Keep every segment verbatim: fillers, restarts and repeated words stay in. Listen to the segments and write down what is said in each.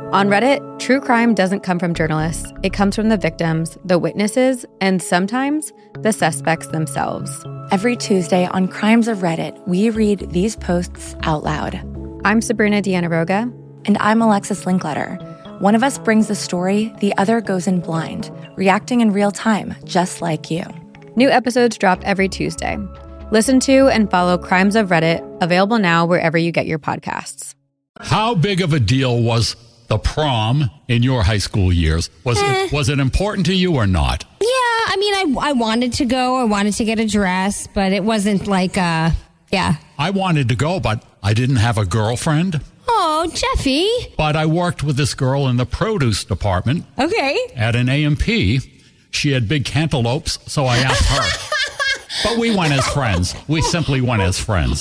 On Reddit, true crime doesn't come from journalists. It comes from the victims, the witnesses, and sometimes the suspects themselves. Every Tuesday on Crimes of Reddit, we read these posts out loud. I'm Sabrina Dianaroga. And I'm Alexis Linkletter. One of us brings the story, the other goes in blind, reacting in real time, just like you. New episodes drop every Tuesday. Listen to and follow Crimes of Reddit, available now wherever you get your podcasts. How big of a deal was the prom in your high school years? Was Eh. it was it important to you or not? Yeah, I mean, I, I wanted to go. I wanted to get a dress, but it wasn't like, uh, yeah. I wanted to go, but I didn't have a girlfriend. Oh, Jeffy. But I worked with this girl in the produce department Okay. at an A M P. She had big cantaloupes, so I asked her. But we went as friends. We simply went as friends.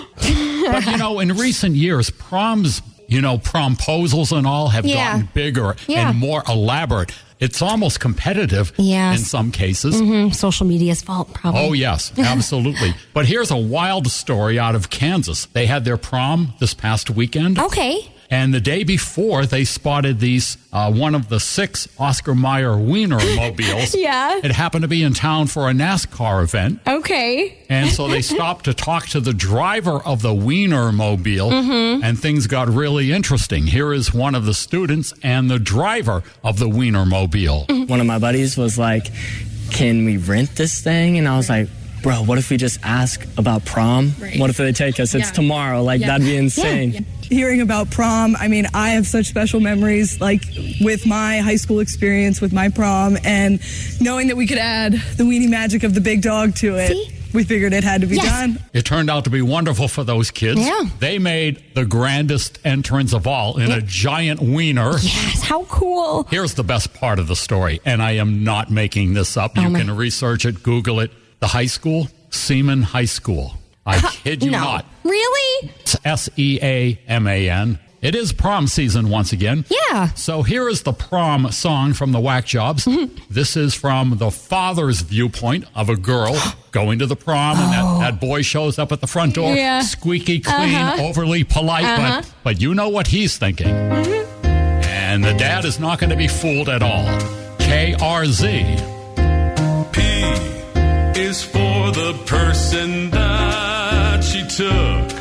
But, you know, in recent years, proms, you know, promposals and all have Yeah. gotten bigger Yeah. and more elaborate. It's almost competitive Yes. in some cases. Mm, social media's fault, probably. Oh, yes, absolutely. But here's a wild story out of Kansas. They had their prom this past weekend. Okay. And the day before, they spotted these, uh, one of the six Oscar Mayer Wiener mobiles. Yeah. It happened to be in town for a NASCAR event. Okay. And so they stopped to talk to the driver of the Wiener mobile, Mm-hmm. and things got really interesting. Here is one of the students and the driver of the Wiener mobile. One of my buddies was like, can we rent this thing? And I was like, bro, what if we just ask about prom? Right. What if they take us? It's Yeah. tomorrow. Like, Yeah. that'd be insane. Yeah. Hearing about prom, I mean, I have such special memories, like with my high school experience with my prom, and knowing that we could add the weenie magic of the big dog to it. See? We figured it had to be Yes. done. It turned out to be wonderful for those kids. Yeah. They made the grandest entrance of all in a giant wiener. Yes, how cool. Here's the best part of the story, and I am not making this up. You Oh, my- can research it, Google it. The high school, Seaman High School. I kid you no. not. Really? It's S E A M A N. It is prom season once again. Yeah. So here is the prom song from the Whack Jobs. This is from the father's viewpoint of a girl going to the prom, and that, that boy shows up at the front door, Yeah. squeaky clean, Uh-huh. overly polite, Uh-huh. but, but you know what he's thinking. And the dad is not going to be fooled at all. K R Z. P is for the person that she took.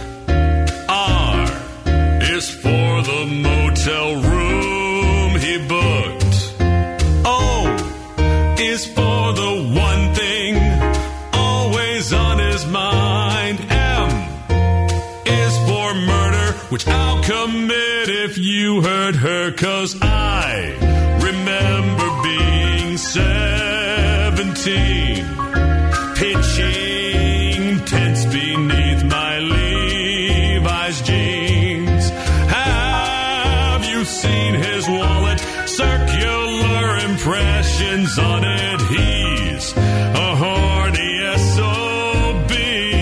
R is for the motel room he booked. O is for the one thing always on his mind. M is for murder, which I'll commit if you hurt her, 'cause I remember being seventeen, pitching tents beneath my Levi's jeans. Have you seen his wallet? Circular impressions on it. He's a horny S O B.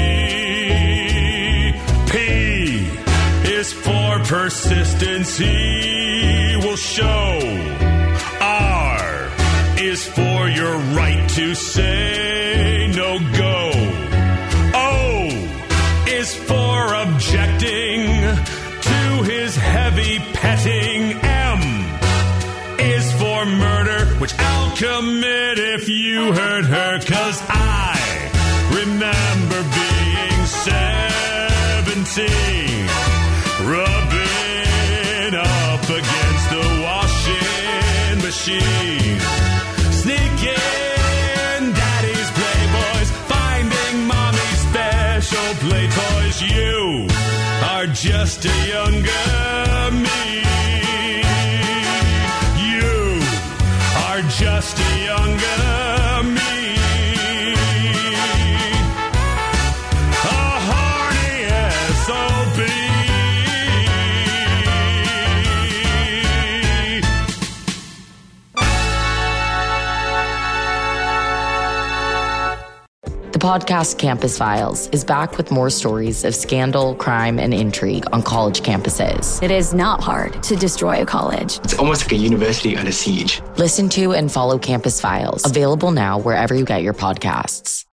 P is for persistence. He will show. R is for your right to say no go. O is for objecting to his heavy petting. M is for murder, which I'll commit if you hurt her, 'cause I remember being seventeen, rubbing up against the washing machine, sneaking daddy's Playboys, finding mommy's special play toys. You are just a younger me. You are just a younger me. A horny S O B. The podcast Campus Files is back with more stories of scandal, crime, and intrigue on college campuses. It is not hard to destroy a college. It's almost like a university under siege. Listen to and follow Campus Files, available now wherever you get your podcasts.